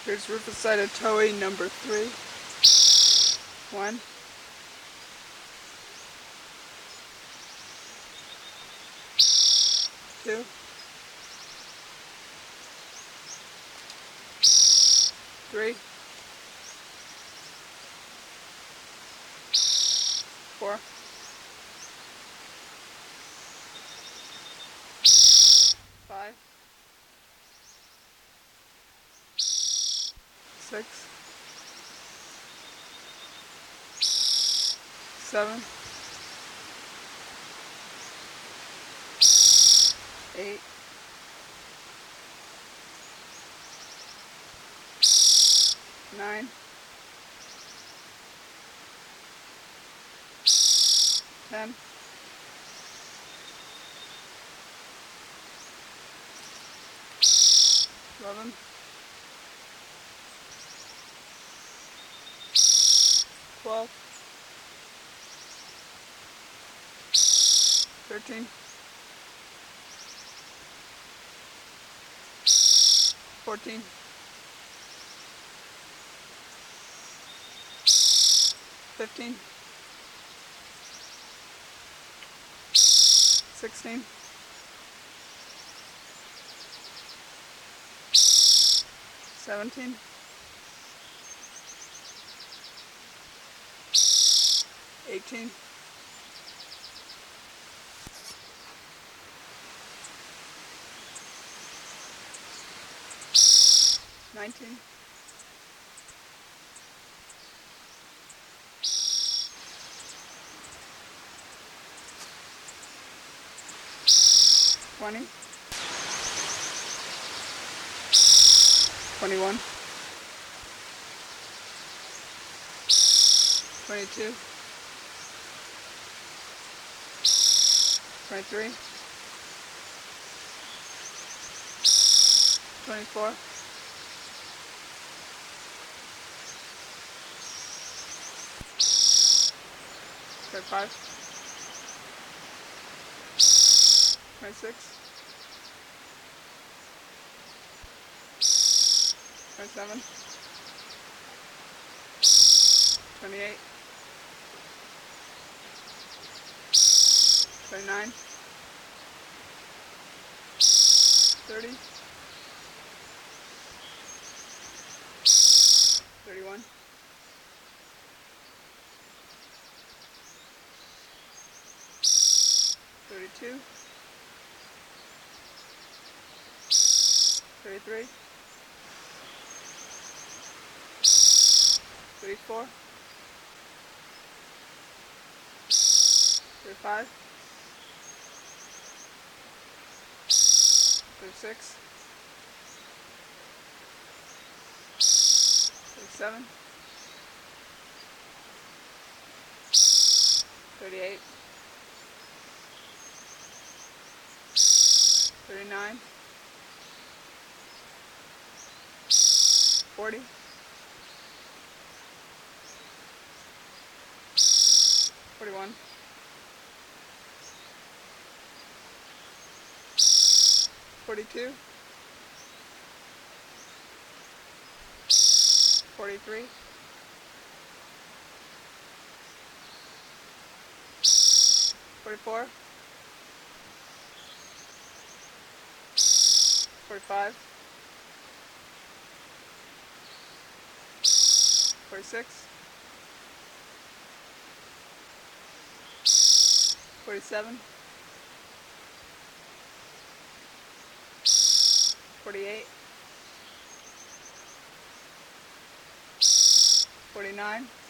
Here's Riverside Toei number 3. 1, 2, 3, 4, 5, 6, 7, 8, 9, 10, 11, 12, 13, 14, 15, 16, 17, 18, 19, 20, 21, 22, 23, 24, 25, 26, 27, 28, 29, 30, 31, 32, 33, 34, 35, 36, 37, 38, 39, 40, 41, 42, 43, 44, 45, 46, 47, 48, 49,